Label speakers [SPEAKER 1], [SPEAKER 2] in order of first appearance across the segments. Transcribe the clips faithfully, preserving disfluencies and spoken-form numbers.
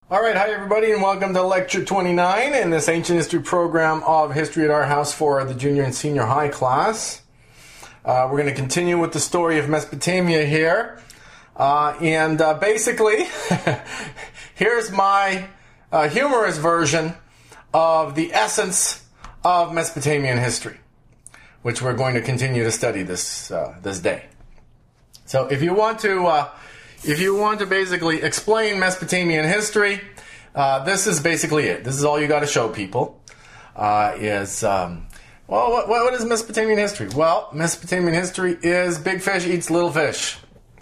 [SPEAKER 1] All right, hi everybody, and welcome to Lecture twenty-nine in this Ancient History program of History at Our House for the junior and senior high class. Uh, we're going to continue with the story of Mesopotamia here. Uh, and uh, basically, here's my uh, humorous version of the essence of Mesopotamian history, which we're going to continue to study this uh, this day. So if you want to... Uh, If you want to basically explain Mesopotamian history, uh, this is basically it. This is all you got to show people. Uh, is um, well, what, what is Mesopotamian history? Well, Mesopotamian history is big fish eats little fish.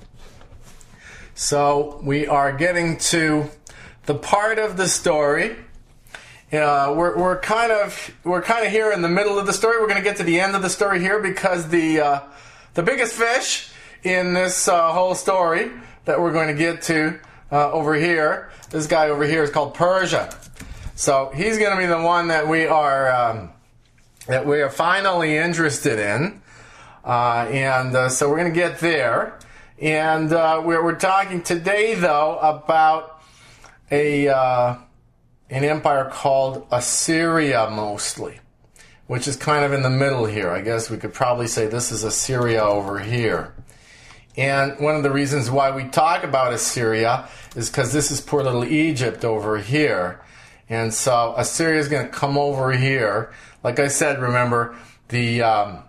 [SPEAKER 1] So we are getting to the part of the story. Uh, we're we're kind of we're kind of here in the middle of the story. We're going to get to the end of the story here because the uh, the biggest fish in this uh, whole story that we're going to get to uh, over here, this guy over here is called Persia. So he's going to be the one that we are um, that we are finally interested in, uh, and uh, so we're going to get there. And uh, we're we're talking today though about a uh, an empire called Assyria mostly, which is kind of in the middle here. I guess we could probably say this is Assyria over here. And one of the reasons why we talk about Assyria is because this is poor little Egypt over here. And so Assyria is going to come over here. Like I said, remember, the um,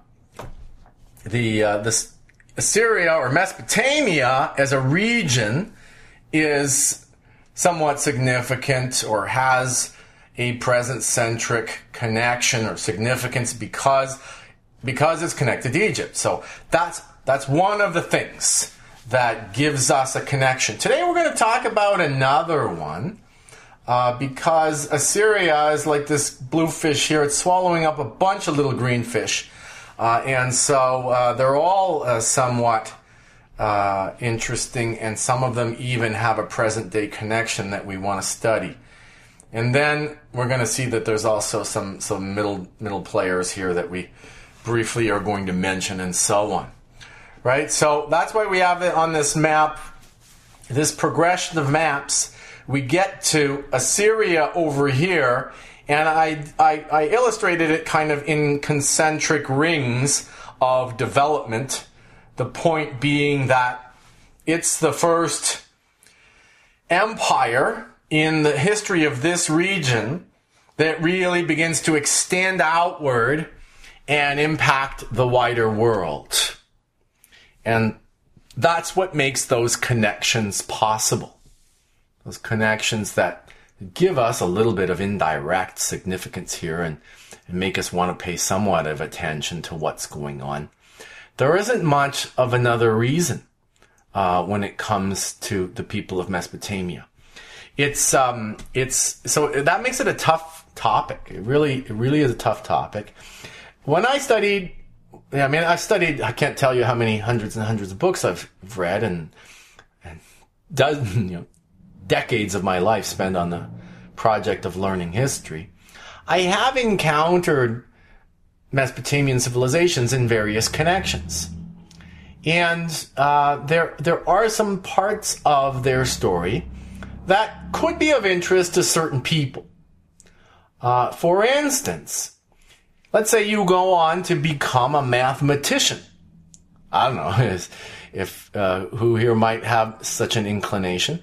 [SPEAKER 1] the uh, this Assyria or Mesopotamia as a region is somewhat significant or has a present-centric connection or significance because because it's connected to Egypt. So that's That's one of the things that gives us a connection. Today we're going to talk about another one uh, because Assyria is like this blue fish here. It's swallowing up a bunch of little green fish. Uh, and so uh, they're all uh, somewhat uh, interesting, and some of them even have a present-day connection that we want to study. And then we're going to see that there's also some, some middle, middle players here that we briefly are going to mention and so on. Right, so that's why we have it on this map, this progression of maps. We get to Assyria over here, and I, I, I illustrated it kind of in concentric rings of development. The point being that it's the first empire in the history of this region that really begins to extend outward and impact the wider world. And that's what makes those connections possible. Those connections that give us a little bit of indirect significance here and, and make us want to pay somewhat of attention to what's going on. There isn't much of another reason uh, when it comes to the people of Mesopotamia. It's um, it's so that makes it a tough topic. It really it really is a tough topic. When I studied. Yeah, I mean, I've studied, I can't tell you how many hundreds and hundreds of books I've read and, and dozens, you know, decades of my life spent on the project of learning history. I have encountered Mesopotamian civilizations in various connections. And uh, there, there are some parts of their story that could be of interest to certain people. Uh, for instance, let's say you go on to become a mathematician. I don't know if, if uh, who here might have such an inclination.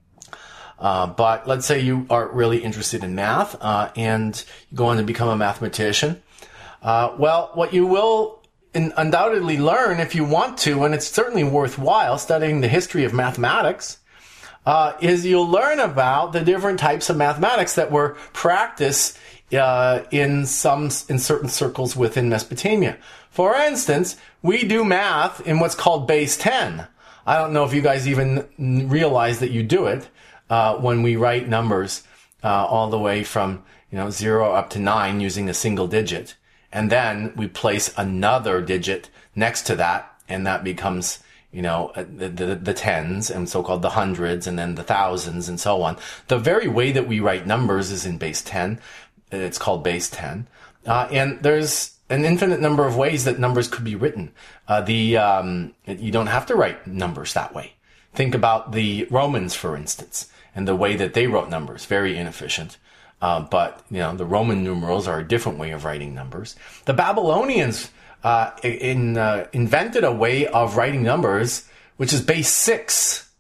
[SPEAKER 1] Uh, but let's say you are really interested in math uh, and you go on to become a mathematician. Uh, well, what you will in, undoubtedly learn if you want to, and it's certainly worthwhile studying the history of mathematics, uh, is you'll learn about the different types of mathematics that were practiced Uh, in some in certain circles within Mesopotamia. For instance, we do math in what's called base ten. I don't know if you guys even realize that you do it uh, when we write numbers uh, all the way from you know zero up to nine using a single digit, and then we place another digit next to that, and that becomes you know the, the, the tens and so-called the hundreds, and then the thousands, and so on. The very way that we write numbers is in base ten. It's called base ten. Uh, and there's an infinite number of ways that numbers could be written. Uh, the um, you don't have to write numbers that way. Think about the Romans, for instance. and the way that they wrote numbers, very inefficient. Uh, but, you know, the Roman numerals are a different way of writing numbers. The Babylonians uh, in, uh, invented a way of writing numbers which is base six.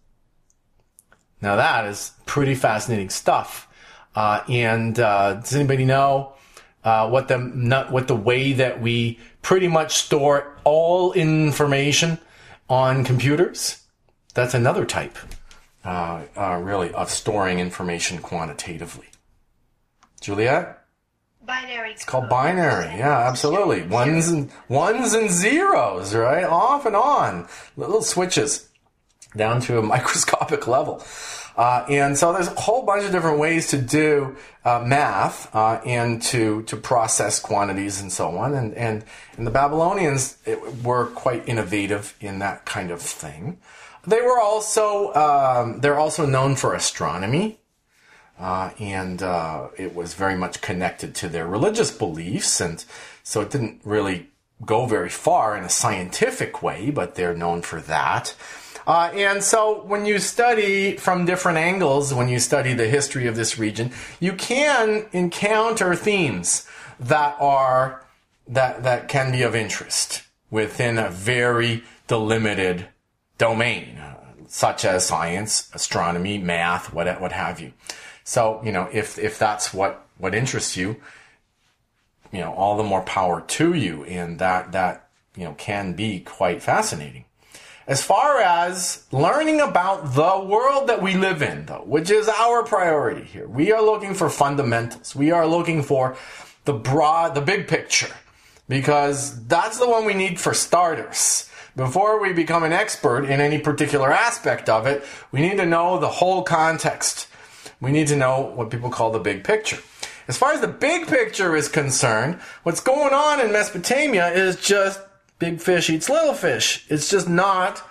[SPEAKER 1] Now that is pretty fascinating stuff. Uh, and uh, does anybody know uh, what the not, what the way that we pretty much store all information on computers? That's another type, uh, uh, really, of storing information quantitatively. Juliet?
[SPEAKER 2] Binary.
[SPEAKER 1] It's called binary. Yeah, absolutely. Ones and ones and zeros, right? Off and on. Little switches down to a microscopic level. Uh, and so there's a whole bunch of different ways to do uh, math uh, and to to process quantities and so on. And and, and the Babylonians it, were quite innovative in that kind of thing. They were also um, they're also known for astronomy. Uh, and uh, it was very much connected to their religious beliefs, and so it didn't really go very far in a scientific way, but they're known for that. Uh, and so when you study from different angles, when you study the history of this region, you can encounter themes that are that that can be of interest within a very delimited domain, uh, such as science, astronomy, math, what what have you. So, you know, if, if that's what, what interests you, you know, all the more power to you. And that, that, you know, can be quite fascinating. As far as learning about the world that we live in, though, which is our priority here, we are looking for fundamentals. We are looking for the broad, the big picture, because that's the one we need for starters. Before we become an expert in any particular aspect of it, we need to know the whole context. We need to know what people call the big picture. As far as the big picture is concerned, what's going on in Mesopotamia is just big fish eats little fish. It's just not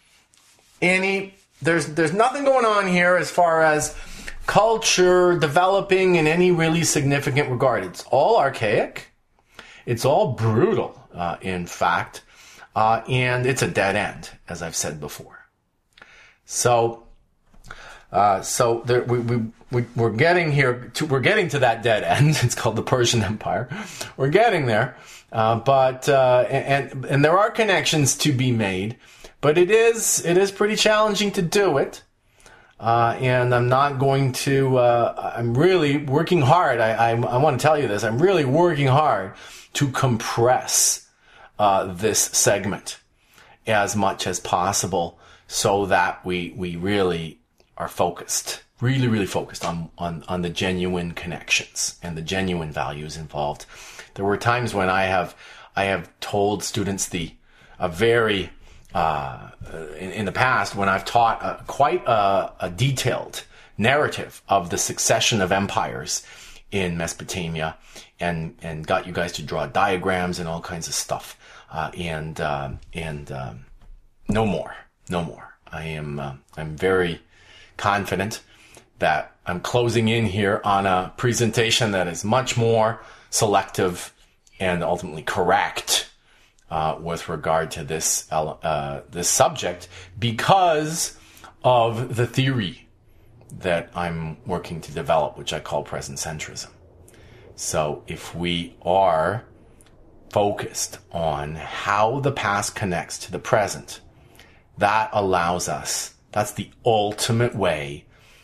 [SPEAKER 1] any, there's, there's nothing going on here as far as culture developing in any really significant regard. It's all archaic. It's all brutal, uh, in fact. Uh, and it's a dead end, as I've said before. So, Uh, so there, we, we, we, we're getting here to, we're getting to that dead end. It's called the Persian Empire. We're getting there. Uh, but, uh, and, and there are connections to be made, but it is, it is pretty challenging to do it. Uh, and I'm not going to, uh, I'm really working hard. I, I, I want to tell you this. I'm really working hard to compress, uh, this segment as much as possible so that we, we really are focused, really, really focused on, on, on the genuine connections and the genuine values involved. There were times when I have, I have told students the, a very, uh, in, in the past when I've taught a, quite a, a detailed narrative of the succession of empires in Mesopotamia and, and got you guys to draw diagrams and all kinds of stuff. Uh, and, uh, and, um, no more, no more. I am, uh, I'm very confident that I'm closing in here on a presentation that is much more selective and ultimately correct uh, with regard to this uh, this subject because of the theory that I'm working to develop, which I call present centrism. So if we are focused on how the past connects to the present, that allows us, that's the ultimate way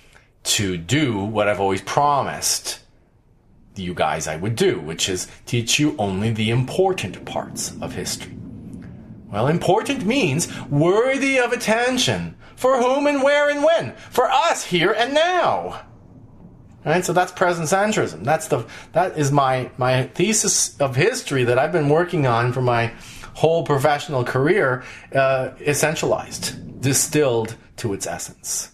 [SPEAKER 1] to do what I've always promised you guys I would do, which is teach you only the important parts of history. Well, important means worthy of attention. For whom and where and when? For us here and now. Right? So that's present centrism. That's the, that is my, my thesis of history that I've been working on for my whole professional career, uh, essentialized, distilled to its essence.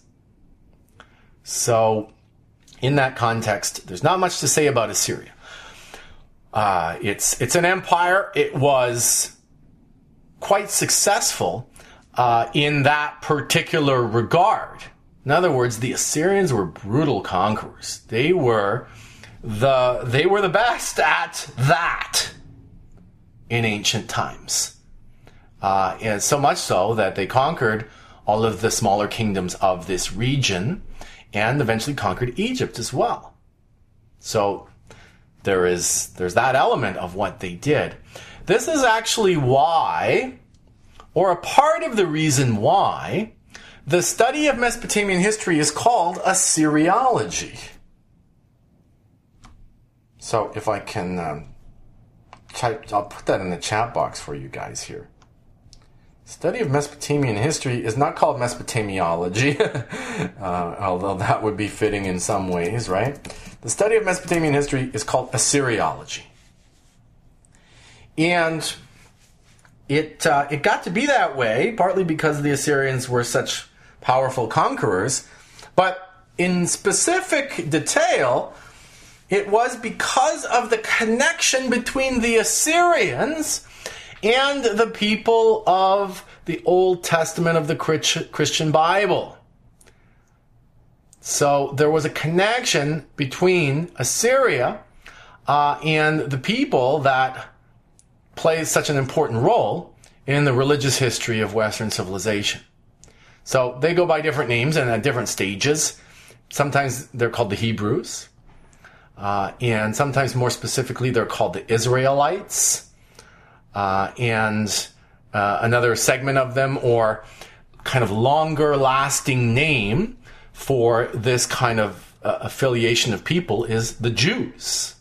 [SPEAKER 1] So, in that context, there's not much to say about Assyria. Uh, it's it's an empire. It was quite successful uh, in that particular regard. In other words, the Assyrians were brutal conquerors. They were the they were the best at that in ancient times. Uh, and so much so that they conquered all of the smaller kingdoms of this region and eventually conquered Egypt as well. So there is there's that element of what they did. This is actually why, or a part of the reason why, the study of Mesopotamian history is called Assyriology. So if I can um, type, I'll put that in the chat box for you guys here. Study of Mesopotamian history is not called Mesopotamiology, uh, although that would be fitting in some ways, right? The study of Mesopotamian history is called Assyriology. And it uh, it got to be that way, partly because the Assyrians were such powerful conquerors, but in specific detail, it was because of the connection between the Assyrians and the people of the Old Testament of the Christian Bible. So there was a connection between Assyria uh, and the people that plays such an important role in the religious history of Western civilization. So they go by different names and at different stages. Sometimes they're called the Hebrews, uh, and sometimes more specifically they're called the Israelites, uh, and uh, another segment of them, or kind of longer lasting name for this kind of uh, affiliation of people, is the Jews.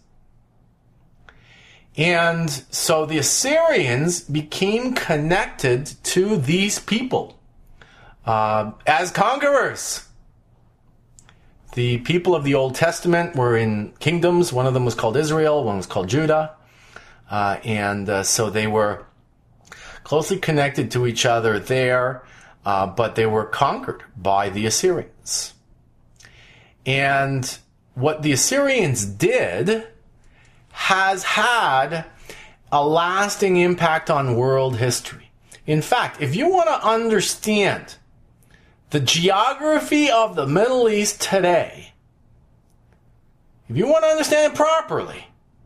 [SPEAKER 1] And so the Assyrians became connected to these people uh, as conquerors. The people of the Old Testament were in kingdoms. One of them was called Israel, one was called Judah. Uh, and uh, so they were closely connected to each other there, uh, but they were conquered by the Assyrians. And what the Assyrians did has had a lasting impact on world history. In fact, if you want to understand the geography of the Middle East today, if you want to understand it properly,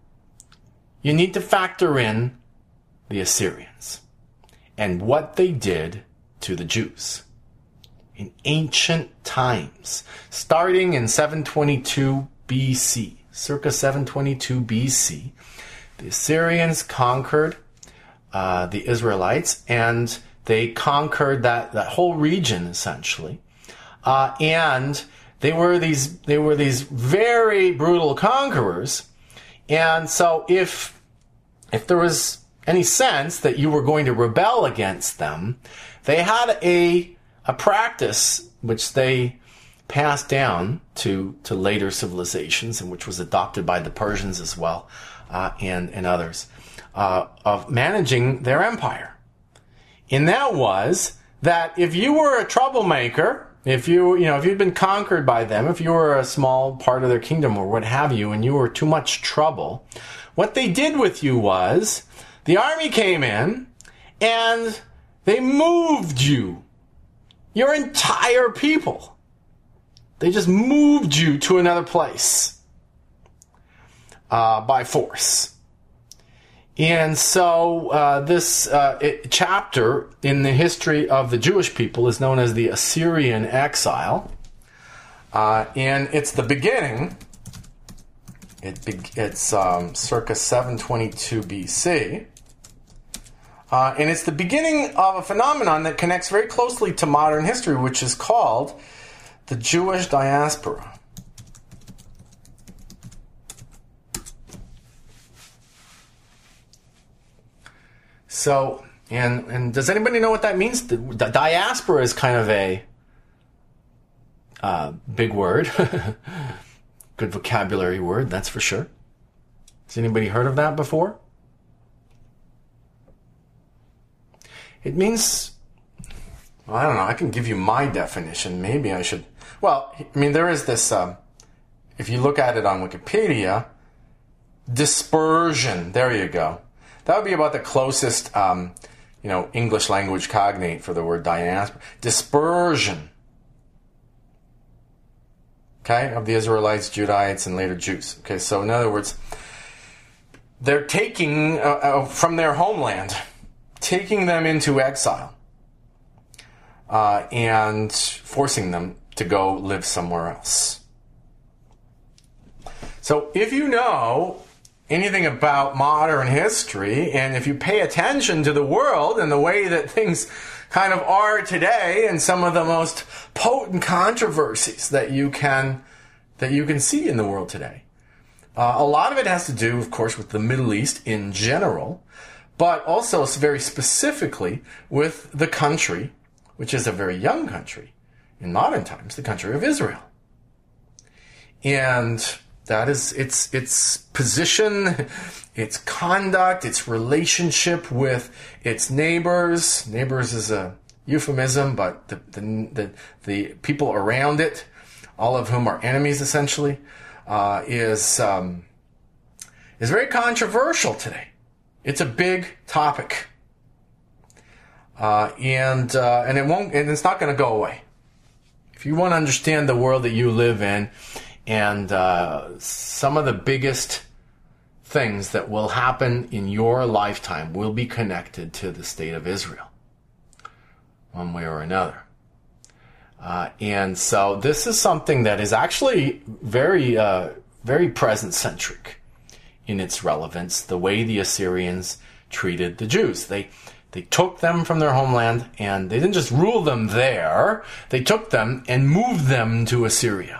[SPEAKER 1] you need to factor in the Assyrians and what they did to the Jews in ancient times, starting in seven twenty-two B C. Circa seven twenty-two B C, the Assyrians conquered uh, the Israelites, and they conquered that, that whole region essentially. Uh, and they were these they were these very brutal conquerors. And so, if if there was any sense that you were going to rebel against them, they had a a practice which they passed down to, to later civilizations, and which was adopted by the Persians as well, uh, and, and others, uh, of managing their empire. And that was that if you were a troublemaker, if you, you know, if you'd been conquered by them, if you were a small part of their kingdom or what have you, and you were too much trouble, what they did with you was the army came in and they moved you, your entire people. They just moved you to another place uh, by force. And so uh, this uh, it, chapter in the history of the Jewish people is known as the Assyrian exile. Uh, and it's the beginning. It be, it's um, circa seven twenty-two B C. Uh, and it's the beginning of a phenomenon that connects very closely to modern history, which is called the Jewish diaspora. So, and and does anybody know what that means? The, the diaspora is kind of a uh, big word, good vocabulary word, that's for sure. Has anybody heard of that before? It means, well, I don't know, I can give you my definition. Maybe I should. Well, I mean, there is this, um, if you look at it on Wikipedia, dispersion. There you go. That would be about the closest, um, you know, English language cognate for the word diaspora. Dispersion. Okay, of the Israelites, Judahites, and later Jews. Okay, so in other words, they're taking uh, uh, from their homeland, taking them into exile, uh, and forcing them to go live somewhere else. So if you know anything about modern history, and if you pay attention to the world and the way that things kind of are today, and some of the most potent controversies that you can that you can see in the world today, uh, a lot of it has to do, of course, with the Middle East in general, but also very specifically with the country, which is a very young country in modern times, the country of Israel. And that is its its position, its conduct, its relationship with its neighbors. Neighbors is a euphemism, but the the the, the people around it, all of whom are enemies essentially, uh, is um, is very controversial today. It's a big topic, uh, and uh, and it won't, and it's not going to go away. If you want to understand the world that you live in, and uh, some of the biggest things that will happen in your lifetime will be connected to the state of Israel, one way or another. Uh, and so this is something that is actually very, uh, very present-centric in its relevance, the way the Assyrians treated the Jews. They They took them from their homeland, and they didn't just rule them there. They took them and moved them to Assyria.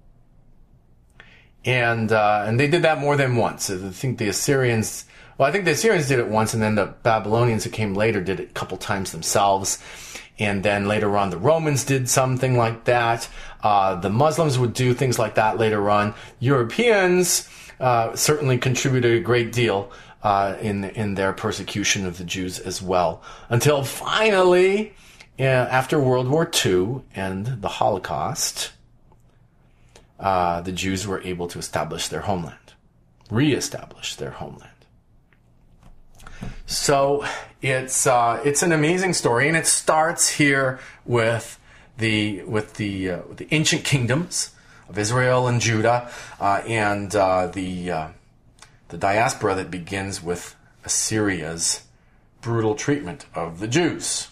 [SPEAKER 1] And uh, and they did that more than once. I think the Assyrians, well, I think the Assyrians did it once, and then the Babylonians that came later did it a couple times themselves. And then later on, the Romans did something like that. Uh, the Muslims would do things like that later on. Europeans uh, certainly contributed a great deal uh, in in their persecution of the Jews as well. Until finally, uh, after World War Two and the Holocaust, Uh, the Jews were able to establish their homeland, reestablish their homeland. So it's uh, it's an amazing story, and it starts here with the with the uh, with the ancient kingdoms of Israel and Judah, uh, and uh, the uh, the diaspora that begins with Assyria's brutal treatment of the Jews.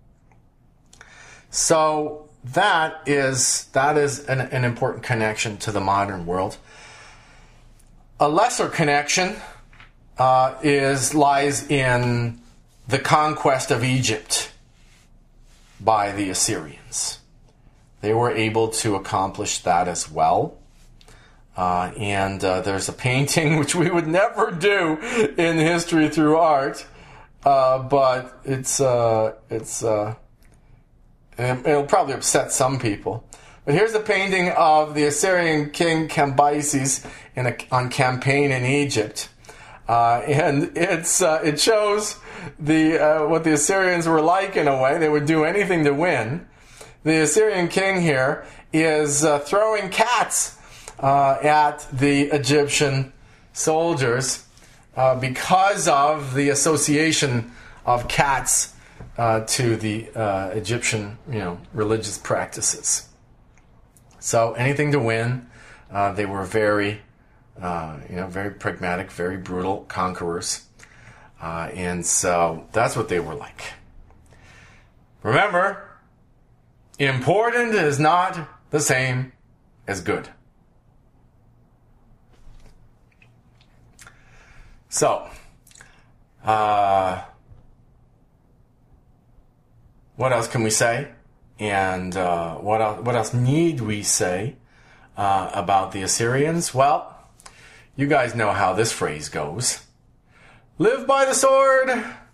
[SPEAKER 1] So That is that is an, an important connection to the modern world. A lesser connection uh, is lies in the conquest of Egypt by the Assyrians. They were able to accomplish that as well. Uh, and uh, there's a painting which we would never do in history through art, uh, but it's uh, it's. Uh, And it'll probably upset some people. But here's a painting of the Assyrian king Cambyses in a, on campaign in Egypt. Uh, and it's uh, it shows the uh, what the Assyrians were like in a way. They would do anything to win. The Assyrian king here is uh, throwing cats uh, at the Egyptian soldiers uh, because of the association of cats Uh, to the uh, Egyptian, you know, religious practices. So anything to win. Uh, they were very, uh, you know, very pragmatic, very brutal conquerors, uh, and so that's what they were like. Remember, important is not the same as good. So, uh. What else can we say? And uh, what else, what else need we say uh, about the Assyrians? Well, you guys know how this phrase goes. Live by the sword.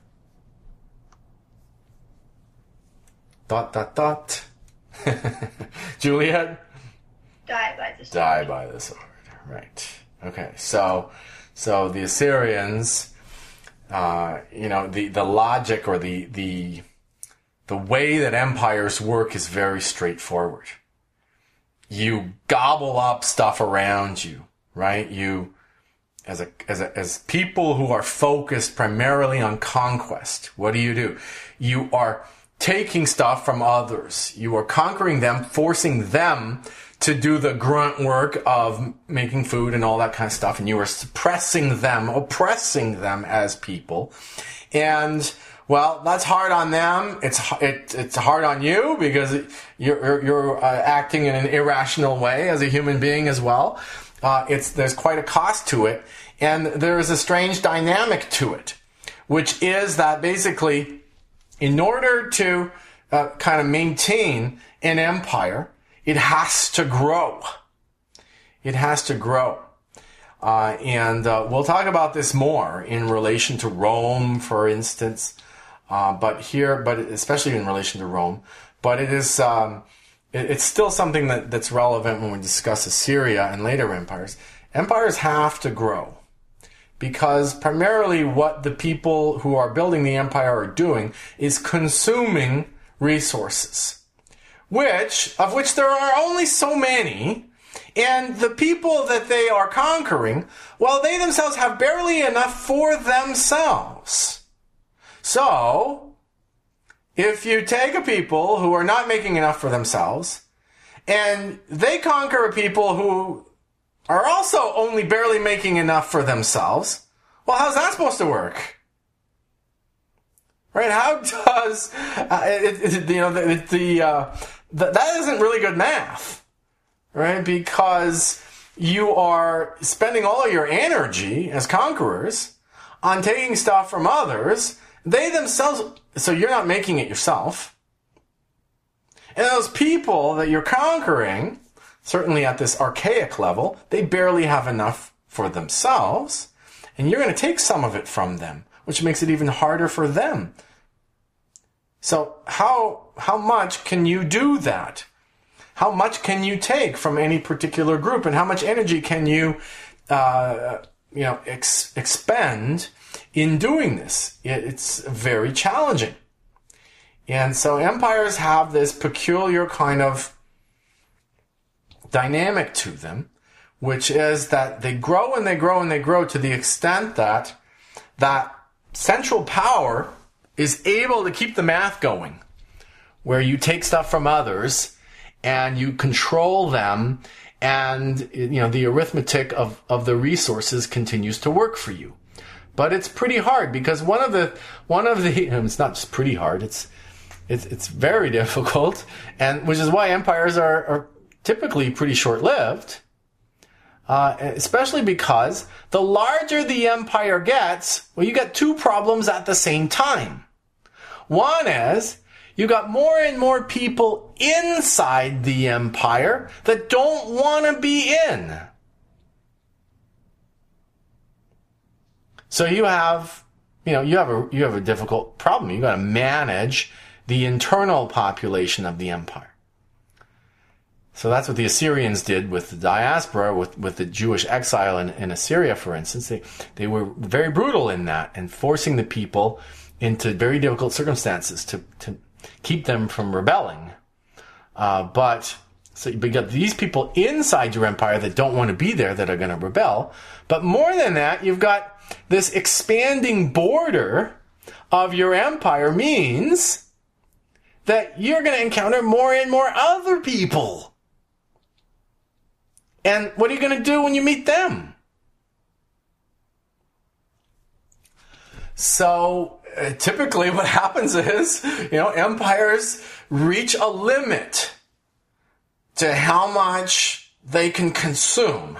[SPEAKER 1] Dot, dot, dot. Juliet?
[SPEAKER 2] Die by the sword.
[SPEAKER 1] Die by the sword. Right. Okay. So, so the Assyrians, uh, you know, the, the logic or the, the, The way that empires work is very straightforward. You gobble up stuff around you, right? You, as a, as a, as people who are focused primarily on conquest, what do you do? You are taking stuff from others. You are conquering them, forcing them to do the grunt work of making food and all that kind of stuff. And you are suppressing them, oppressing them as people. And Well, that's hard on them. It's it, it's hard on you because you're you're uh, acting in an irrational way as a human being as well. Uh, it's there's quite a cost to it, and there is a strange dynamic to it, which is that basically, in order to uh, kind of maintain an empire, it has to grow. It has to grow. Uh, and uh, we'll talk about this more in relation to Rome, for instance. Uh, but here, but especially in relation to Rome. But it is, um, it, it's still something that, that's relevant when we discuss Assyria and later empires. Empires have to grow. Because primarily what the people who are building the empire are doing is consuming resources. Which, of which there are only so many. And the people that they are conquering, well, they themselves have barely enough for themselves. So, if you take a people who are not making enough for themselves, and they conquer a people who are also only barely making enough for themselves, well, how's that supposed to work? Right? How does, uh, it, it, you know, the, the, uh, the, that isn't really good math. Right? Because you are spending all of your energy as conquerors on taking stuff from others. They themselves, so you're not making it yourself. And those people that you're conquering, certainly at this archaic level, they barely have enough for themselves. And you're going to take some of it from them, which makes it even harder for them. So how, how much can you do that? How much can you take from any particular group, and how much energy can you, uh, you know, ex- expend in doing this? It, it's very challenging. And so empires have this peculiar kind of dynamic to them, which is that they grow and they grow and they grow to the extent that that central power is able to keep the math going, where you take stuff from others and you control them, and you know the arithmetic of, of the resources continues to work for you. But it's pretty hard because one of the one of the it's not just pretty hard, it's it's it's very difficult, and which is why empires are, are typically pretty short-lived. Uh, especially because the larger the empire gets, well, you get two problems at the same time. One is you got more and more people inside the empire that don't want to be in. So you have, you know, you have a you have a difficult problem. You got to manage the internal population of the empire. So that's what the Assyrians did with the diaspora, with, with the Jewish exile in, in Assyria, for instance. They they were very brutal in that and forcing the people into very difficult circumstances to, to keep them from rebelling. Uh, but so you got these people inside your empire that don't want to be there, that are going to rebel. But more than that, you've got this expanding border of your empire means that you're going to encounter more and more other people. And what are you going to do when you meet them? So uh, typically what happens is, you know, empires reach a limit to how much they can consume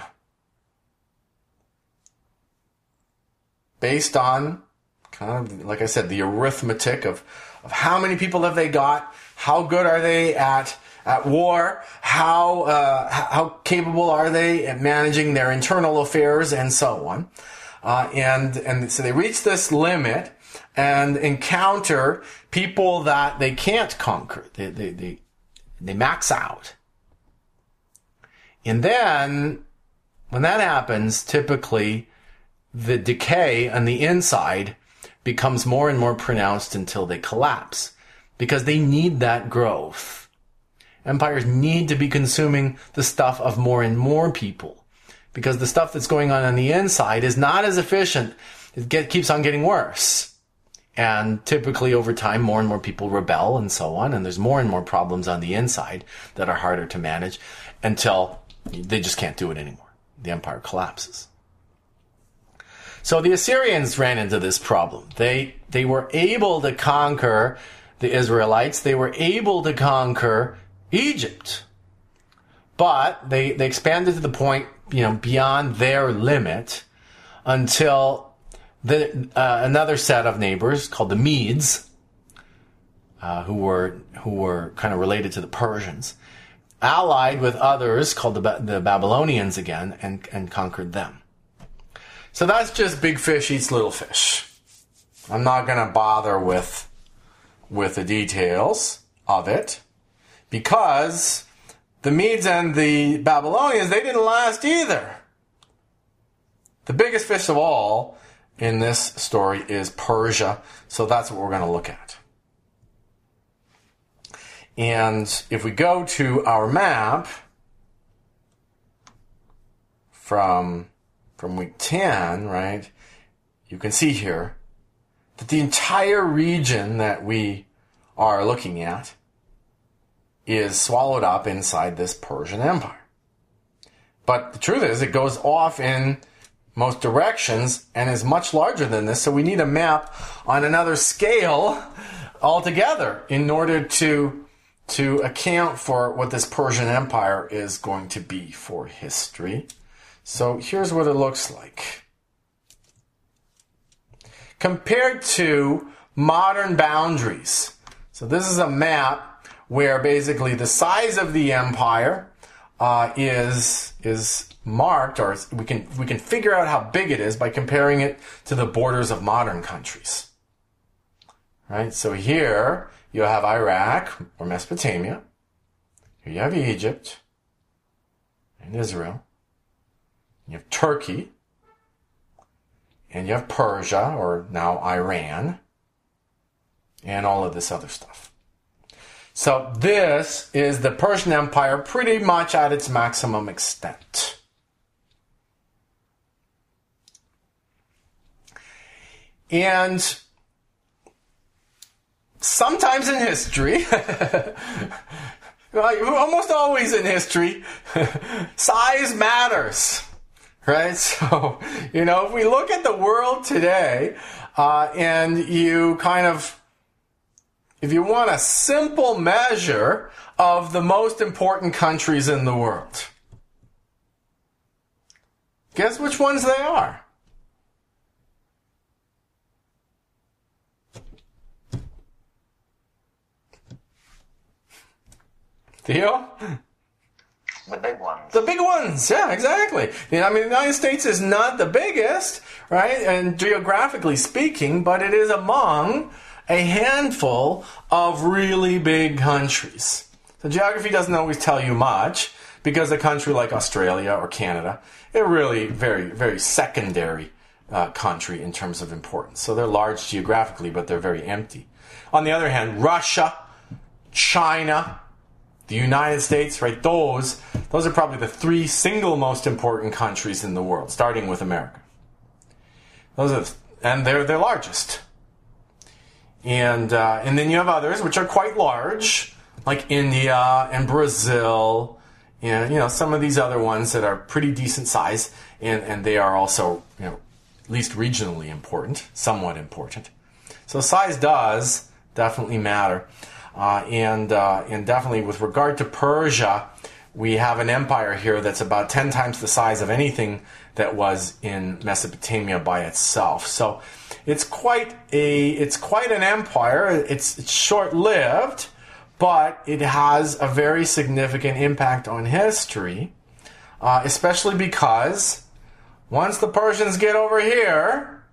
[SPEAKER 1] based on, kind of, like I said, the arithmetic of, of how many people have they got, how good are they at At war, how uh, how capable are they at managing their internal affairs and so on, uh, and and so they reach this limit and encounter people that they can't conquer. They they they, they max out, and then when that happens, typically the decay on the inside becomes more and more pronounced until they collapse because they need that growth. Empires need to be consuming the stuff of more and more people because the stuff that's going on on the inside is not as efficient. It get, keeps on getting worse. And typically over time, more and more people rebel and so on. And there's more and more problems on the inside that are harder to manage until they just can't do it anymore. The empire collapses. So the Assyrians ran into this problem. They they were able to conquer the Israelites. They were able to conquer Egypt. But they, they expanded to the point, you know, beyond their limit until the uh, another set of neighbors called the Medes, uh, who were who were kind of related to the Persians, allied with others called the, ba- the Babylonians again and, and conquered them. So that's just big fish eats little fish. I'm not going to bother with with the details of it because the Medes and the Babylonians, they didn't last either. The biggest fish of all in this story is Persia, so that's what we're going to look at. And if we go to our map from, from week ten, right, you can see here that the entire region that we are looking at is swallowed up inside this Persian Empire. But the truth is, it goes off in most directions and is much larger than this, so we need a map on another scale altogether in order to, to account for what this Persian Empire is going to be for history. So here's what it looks like. Compared to modern boundaries. So this is a map where basically the size of the empire uh, is is marked, or we can we can figure out how big it is by comparing it to the borders of modern countries. Right? So here you have Iraq or Mesopotamia. Here you have Egypt and Israel. You have Turkey. And you have Persia, or now Iran, and all of this other stuff. So this is the Persian Empire pretty much at its maximum extent. And sometimes in history, almost always in history, size matters. Right? So, you know, if we look at the world today, uh, and you kind of, if you want a simple measure of the most important countries in the world, guess which ones they are? Theo?
[SPEAKER 3] The big ones.
[SPEAKER 1] The big ones, yeah, exactly. You know, I mean, the United States is not the biggest, right, and geographically speaking, but it is among a handful of really big countries. So geography doesn't always tell you much, because a country like Australia or Canada, they're really very, very secondary uh, country in terms of importance. So they're large geographically, but they're very empty. On the other hand, Russia, China, the United States, right, those, those are probably the three single most important countries in the world, starting with America. Those are, and they're their largest. And, uh, and then you have others which are quite large, like India and Brazil, and, you know, some of these other ones that are pretty decent size, and, and they are also, you know, at least regionally important, somewhat important. So size does definitely matter. Uh, and uh, and definitely with regard to Persia, we have an empire here that's about ten times the size of anything that was in Mesopotamia by itself. So it's quite a it's quite an empire. It's, it's short-lived, but it has a very significant impact on history, uh, especially because once the Persians get over here,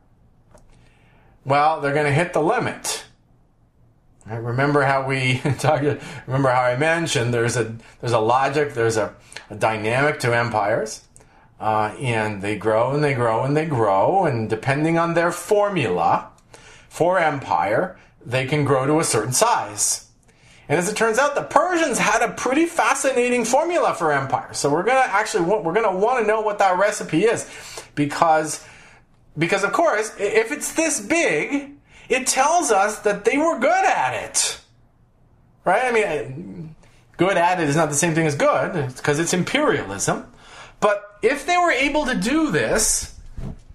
[SPEAKER 1] well, they're going to hit the limit. Right, remember how we talked? Remember how I mentioned there's a there's a logic, there's a, a dynamic to empires, uh, and they grow and they grow and they grow, and depending on their formula for empire, they can grow to a certain size. And as it turns out, the Persians had a pretty fascinating formula for empire. So we're gonna actually we're gonna want to know what that recipe is, because because of course, if it's this big, it tells us that they were good at it, right? I mean, good at it is not the same thing as good, because it's imperialism. But if they were able to do this,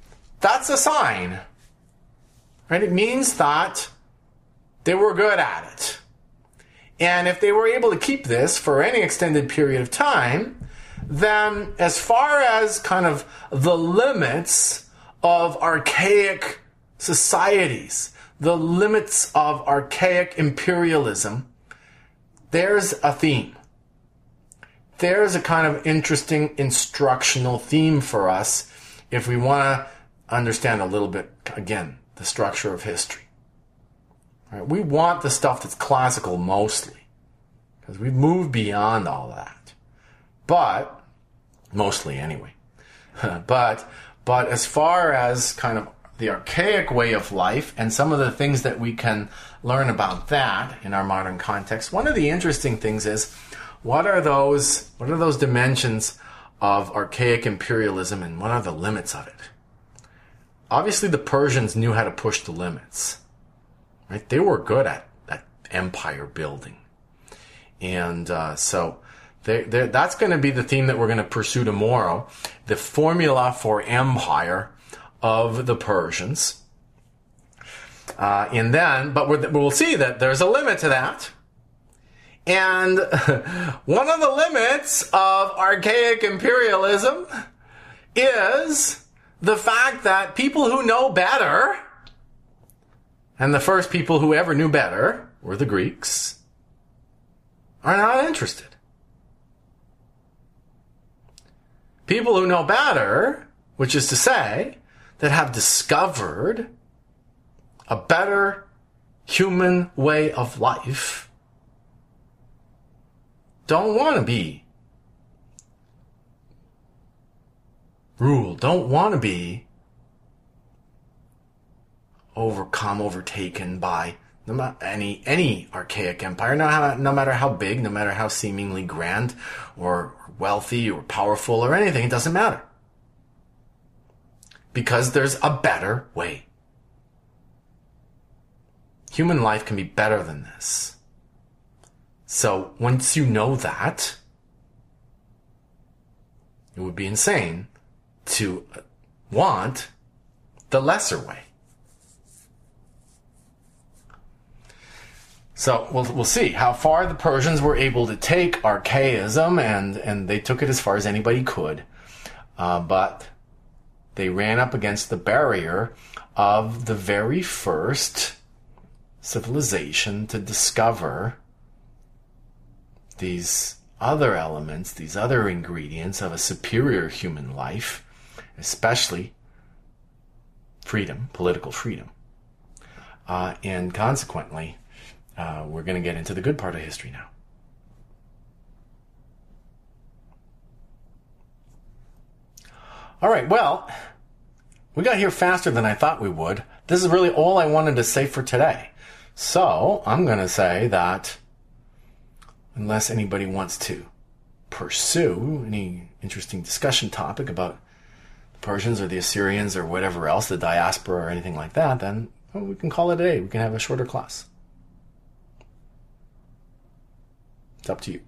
[SPEAKER 1] that's a sign. Right? It means that they were good at it. And if they were able to keep this for any extended period of time, then as far as kind of the limits of archaic societies, the limits of archaic imperialism, there's a theme. There's a kind of interesting instructional theme for us if we want to understand a little bit, again, the structure of history. Right? We want the stuff that's classical mostly, because we've moved beyond all that. But, mostly anyway. but, but as far as kind of the archaic way of life and some of the things that we can learn about that in our modern context, one of the interesting things is, what are those, what are those dimensions of archaic imperialism and what are the limits of it? Obviously, the Persians knew how to push the limits. Right? They were good at, at empire building. And uh, so they, that's going to be the theme that we're going to pursue tomorrow. The formula for empire of the Persians. Uh, and then, but we're, we'll see that there's a limit to that. And one of the limits of archaic imperialism is the fact that people who know better, and the first people who ever knew better were the Greeks, are not interested. People who know better, which is to say, that have discovered a better human way of life, don't want to be ruled, don't want to be overcome, overtaken by any any archaic empire, no, no matter how big, no matter how seemingly grand or wealthy or powerful or anything, it doesn't matter. Because there's a better way. Human life can be better than this. So once you know that, it would be insane to want the lesser way. So we'll we'll see how far the Persians were able to take archaism, and, and they took it as far as anybody could. Uh, but they ran up against the barrier of the very first civilization to discover these other elements, these other ingredients of a superior human life, especially freedom, political freedom. Uh, and consequently, uh, we're going to get into the good part of history now. All right, well, we got here faster than I thought we would. This is really all I wanted to say for today. So I'm going to say that unless anybody wants to pursue any interesting discussion topic about the Persians or the Assyrians or whatever else, the diaspora or anything like that, then well, we can call it a day. We can have a shorter class. It's up to you.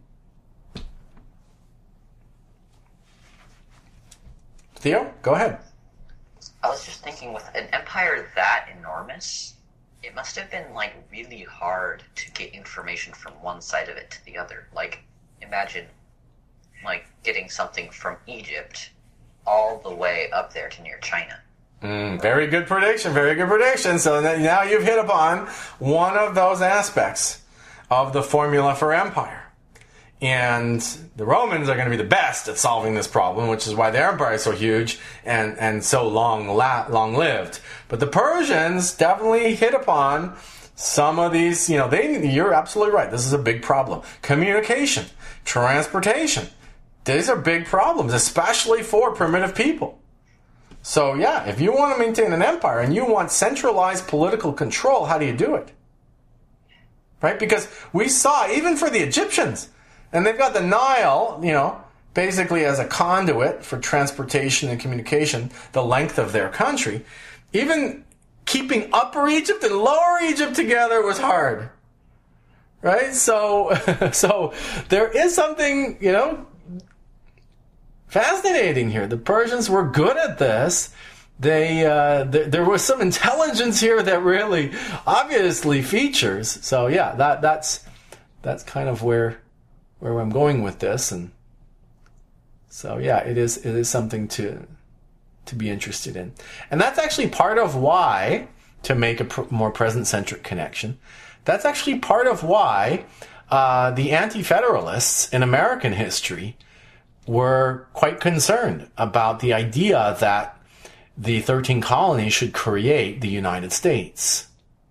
[SPEAKER 1] Theo, go ahead.
[SPEAKER 3] I was just thinking, with an empire that enormous, it must have been, like, really hard to get information from one side of it to the other. Like, imagine, like, getting something from Egypt all the way up there to near China.
[SPEAKER 1] Mm, very good prediction, very good prediction. So now you've hit upon one of those aspects of the formula for empire. And the Romans are going to be the best at solving this problem, which is why their empire is so huge and, and so long la- long-lived. But the Persians definitely hit upon some of these, you know, they, you're absolutely right. This is a big problem. Communication, transportation. These are big problems, especially for primitive people. So yeah, if you want to maintain an empire and you want centralized political control, how do you do it? Right? Because we saw, even for the Egyptians, and they've got the Nile, you know, basically as a conduit for transportation and communication, the length of their country. Even keeping Upper Egypt and Lower Egypt together was hard. Right? So, so there is something, you know, fascinating here. The Persians were good at this, they uh, th- there was some intelligence here that really obviously features. So yeah, that that's that's kind of where where I'm going with this, and so yeah, it is it is something to to be interested in, and that's actually part of why, to make a pr- more present-centric connection, that's actually part of why uh, the anti-federalists in American history were quite concerned about the idea that the thirteen colonies should create the United States.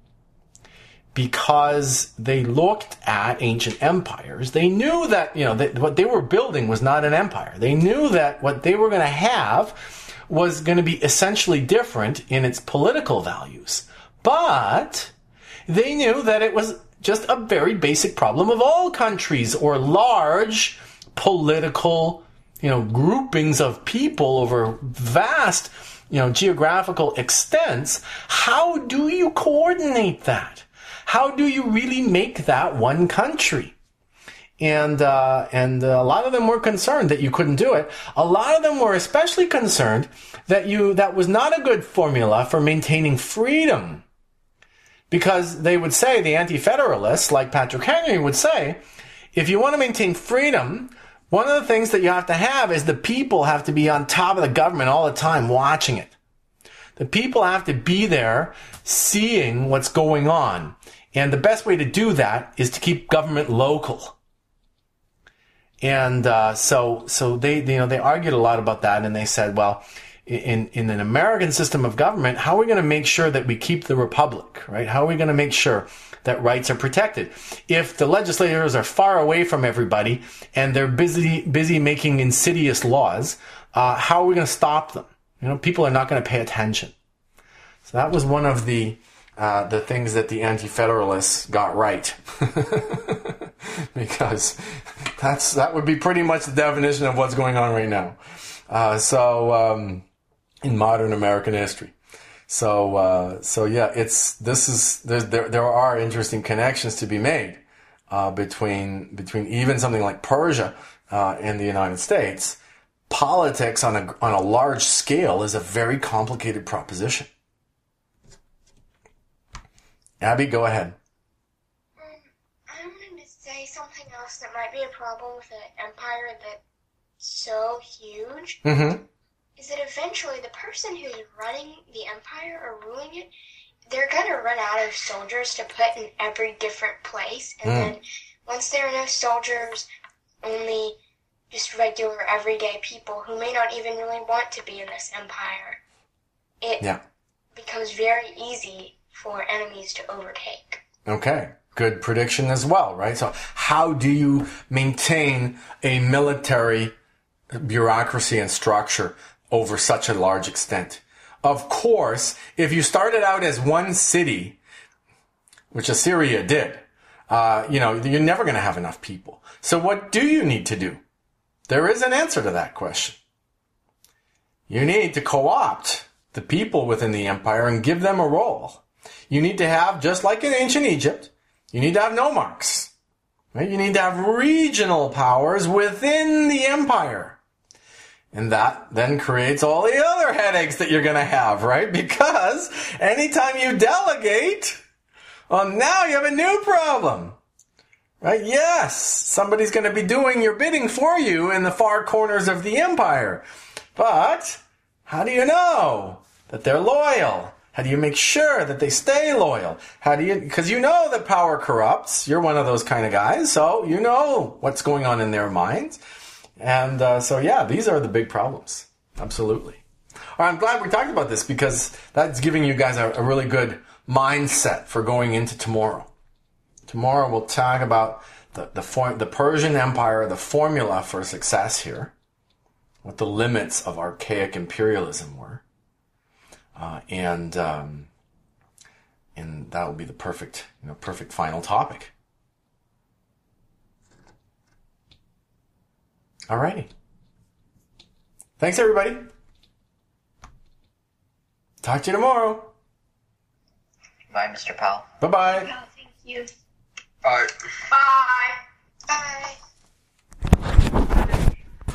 [SPEAKER 1] Because they looked at ancient empires, they knew that, you know, that what they were building was not an empire. They knew that what they were going to have was going to be essentially different in its political values. But they knew that it was just a very basic problem of all countries or large political, you know, groupings of people over vast, you know, geographical extents. How do you coordinate that? How do you really make that one country? And uh, and a lot of them were concerned that you couldn't do it. A lot of them were especially concerned that you that was not a good formula for maintaining freedom. Because they would say, the anti-federalists, like Patrick Henry, would say, if you want to maintain freedom, one of the things that you have to have is the people have to be on top of the government all the time watching it. The people have to be there seeing what's going on. And the best way to do that is to keep government local. And uh, so so they you know they argued a lot about that, and they said, well, in in an American system of government, how are we going to make sure that we keep the republic, right? How are we going to make sure that rights are protected? If the legislators are far away from everybody and they're busy busy making insidious laws, uh, how are we going to stop them? You know, people are not going to pay attention. So that was one of the uh, the things that the anti-federalists got right, because that's that would be pretty much the definition of what's going on right now. Uh, so um, in modern American history. So uh, so yeah, it's this is there there are interesting connections to be made uh, between between even something like Persia uh, and the United States. Politics on a on a large scale is a very complicated proposition. Abby, go ahead.
[SPEAKER 2] Um, I wanted to say something else that might be a problem with an empire that's so huge.
[SPEAKER 1] Mm-hmm.
[SPEAKER 2] Is that eventually the person who's running the empire or ruling it, they're going to run out of soldiers to put in every different place. And mm. then once there are no soldiers, only just regular everyday people who may not even really want to be in this empire, it yeah. becomes very easy for enemies to overtake.
[SPEAKER 1] Okay. Good prediction as well, right? So how do you maintain a military bureaucracy and structure over such a large extent? Of course, if you started out as one city, which Assyria did, uh, you know, you're never going to have enough people. So what do you need to do? There is an answer to that question. You need to co-opt the people within the empire and give them a role. You need to have, just like in ancient Egypt, you need to have nomarchs. Right? You need to have regional powers within the empire. And that then creates all the other headaches that you're going to have, right? Because anytime you delegate, well, now you have a new problem. Right? Yes, somebody's going to be doing your bidding for you in the far corners of the empire. But how do you know that they're loyal? How do you make sure that they stay loyal? How do you, because you know that power corrupts. You're one of those kind of guys, so you know what's going on in their minds. And uh, so, yeah, these are the big problems. Absolutely. All right, I'm glad we talked about this because that's giving you guys a, a really good mindset for going into tomorrow. Tomorrow we'll talk about the the, for, the Persian Empire, the formula for success here, what the limits of archaic imperialism were. Uh, and um, and that will be the perfect, you know, perfect final topic. Alrighty. Thanks, everybody. Talk to you tomorrow.
[SPEAKER 3] Bye, Mister Powell.
[SPEAKER 1] Bye-bye.
[SPEAKER 2] Oh, thank you.
[SPEAKER 3] Bye.
[SPEAKER 2] Bye. Bye.